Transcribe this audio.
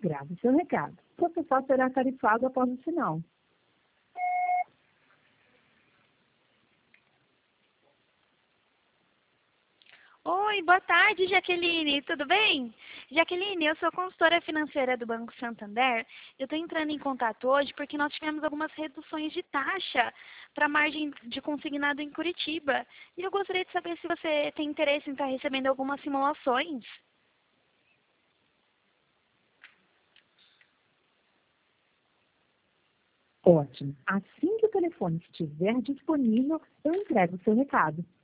Grave seu recado. Você só será tarifado após o sinal. Oi, boa tarde, Jaqueline. Tudo bem? Jaqueline, eu sou consultora financeira do Banco Santander. Eu estou entrando em contato hoje porque nós tivemos algumas reduções de taxa para a margem de consignado em Curitiba. E eu gostaria de saber se você tem interesse em estar recebendo algumas simulações. Ótimo. Assim que o telefone estiver disponível, eu entrego o seu recado.